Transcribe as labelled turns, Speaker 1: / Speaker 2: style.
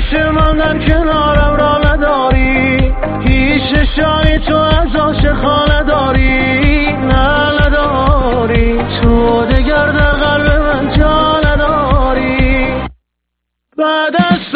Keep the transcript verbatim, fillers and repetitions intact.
Speaker 1: همیشه من در کنارم را نداری، هیچ نشانی تو از عاشق خانه داری، نه نداری، تو دگر در قلب من جا نداری. بعد از